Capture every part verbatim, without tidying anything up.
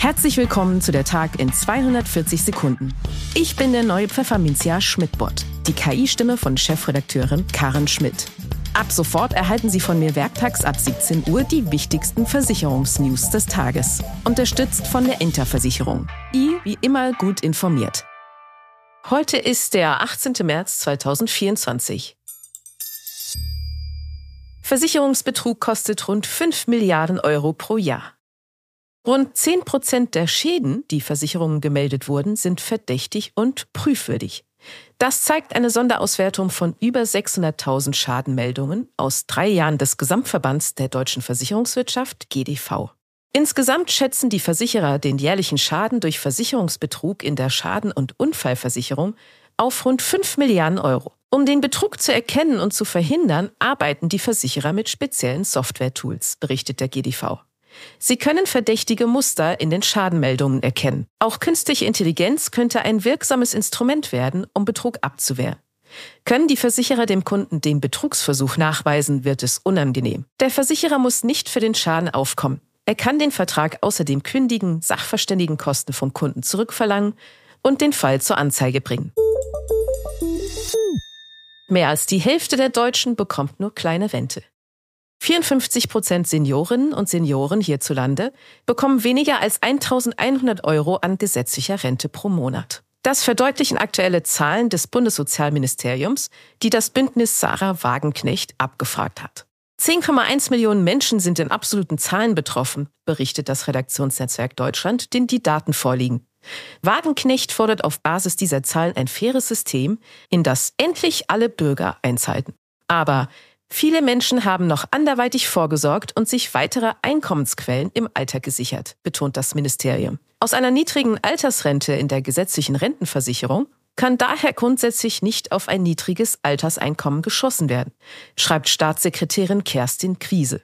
Herzlich willkommen zu der Tag in zweihundertvierzig Sekunden. Ich bin der neue Pfefferminzia Schmidt-Bot, die K I-Stimme von Chefredakteurin Karen Schmidt. Ab sofort erhalten Sie von mir werktags ab siebzehn Uhr die wichtigsten Versicherungsnews des Tages. Unterstützt von der Interversicherung. I wie immer gut informiert. Heute ist der achtzehnte März zweitausendvierundzwanzig. Versicherungsbetrug kostet rund fünf Milliarden Euro pro Jahr. Rund zehn Prozent der Schäden, die Versicherungen gemeldet wurden, sind verdächtig und prüfwürdig. Das zeigt eine Sonderauswertung von über sechshunderttausend Schadenmeldungen aus drei Jahren des Gesamtverbands der deutschen Versicherungswirtschaft G D V. Insgesamt schätzen die Versicherer den jährlichen Schaden durch Versicherungsbetrug in der Schaden- und Unfallversicherung auf rund fünf Milliarden Euro. Um den Betrug zu erkennen und zu verhindern, arbeiten die Versicherer mit speziellen Software-Tools, berichtet der G D V. Sie können verdächtige Muster in den Schadenmeldungen erkennen. Auch künstliche Intelligenz könnte ein wirksames Instrument werden, um Betrug abzuwehren. Können die Versicherer dem Kunden den Betrugsversuch nachweisen, wird es unangenehm. Der Versicherer muss nicht für den Schaden aufkommen. Er kann den Vertrag außerdem kündigen, Sachverständigenkosten vom Kunden zurückverlangen und den Fall zur Anzeige bringen. Mehr als die Hälfte der Deutschen bekommt nur kleine Rente. vierundfünfzig Prozent Seniorinnen und Senioren hierzulande bekommen weniger als eintausendeinhundert Euro an gesetzlicher Rente pro Monat. Das verdeutlichen aktuelle Zahlen des Bundessozialministeriums, die das Bündnis Sarah Wagenknecht abgefragt hat. zehn Komma eins Millionen Menschen sind in absoluten Zahlen betroffen, berichtet das Redaktionsnetzwerk Deutschland, denen die Daten vorliegen. Wagenknecht fordert auf Basis dieser Zahlen ein faires System, in das endlich alle Bürger einzahlen. Aber viele Menschen haben noch anderweitig vorgesorgt und sich weitere Einkommensquellen im Alter gesichert, betont das Ministerium. Aus einer niedrigen Altersrente in der gesetzlichen Rentenversicherung kann daher grundsätzlich nicht auf ein niedriges Alterseinkommen geschossen werden, schreibt Staatssekretärin Kerstin Kwiese.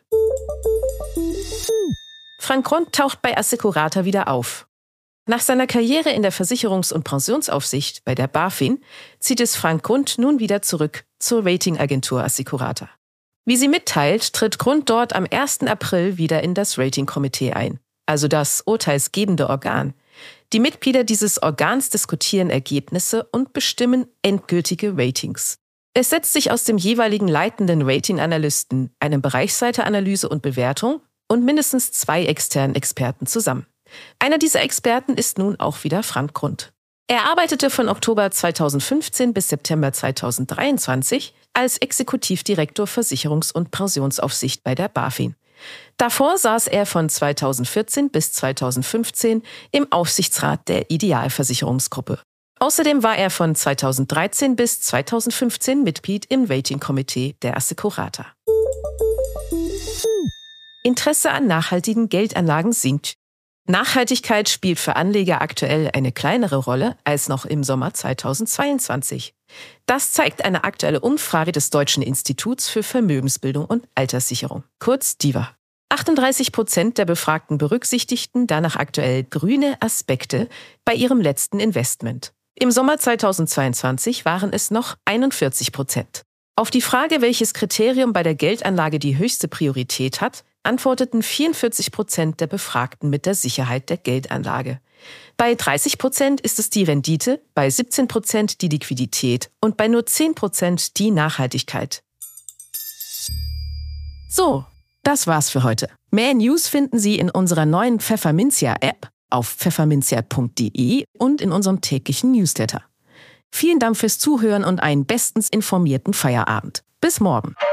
Frank Grund taucht bei Assecurata wieder auf. Nach seiner Karriere in der Versicherungs- und Pensionsaufsicht bei der BaFin zieht es Frank Grund nun wieder zurück zur Ratingagentur Assecurata. Wie sie mitteilt, tritt Grund dort am ersten April wieder in das Ratingkomitee ein, also das urteilsgebende Organ. Die Mitglieder dieses Organs diskutieren Ergebnisse und bestimmen endgültige Ratings. Es setzt sich aus dem jeweiligen leitenden Ratinganalysten, einem Bereichsleiteranalyse und Bewertung und mindestens zwei externen Experten zusammen. Einer dieser Experten ist nun auch wieder Frank Grund. Er arbeitete von Oktober zweitausendfünfzehn bis September zweitausenddreiundzwanzig als Exekutivdirektor Versicherungs- und Pensionsaufsicht bei der BaFin. Davor saß er von zweitausendvierzehn bis zweitausendfünfzehn im Aufsichtsrat der Idealversicherungsgruppe. Außerdem war er von zweitausenddreizehn bis zweitausendfünfzehn Mitglied im Ratingkomitee der Assecurata. Interesse an nachhaltigen Geldanlagen sinkt. Nachhaltigkeit spielt für Anleger aktuell eine kleinere Rolle als noch im Sommer zweitausendzweiundzwanzig. Das zeigt eine aktuelle Umfrage des Deutschen Instituts für Vermögensbildung und Alterssicherung, kurz D I V A. achtunddreißig Prozent der Befragten berücksichtigten danach aktuell grüne Aspekte bei ihrem letzten Investment. Im Sommer zweitausendzweiundzwanzig waren es noch einundvierzig Prozent. Auf die Frage, welches Kriterium bei der Geldanlage die höchste Priorität hat, antworteten vierundvierzig Prozent der Befragten mit der Sicherheit der Geldanlage. Bei dreißig Prozent ist es die Rendite, bei siebzehn Prozent die Liquidität und bei nur zehn Prozent die Nachhaltigkeit. So, das war's für heute. Mehr News finden Sie in unserer neuen Pfefferminzia-App auf pfefferminzia punkt de und in unserem täglichen Newsletter. Vielen Dank fürs Zuhören und einen bestens informierten Feierabend. Bis morgen.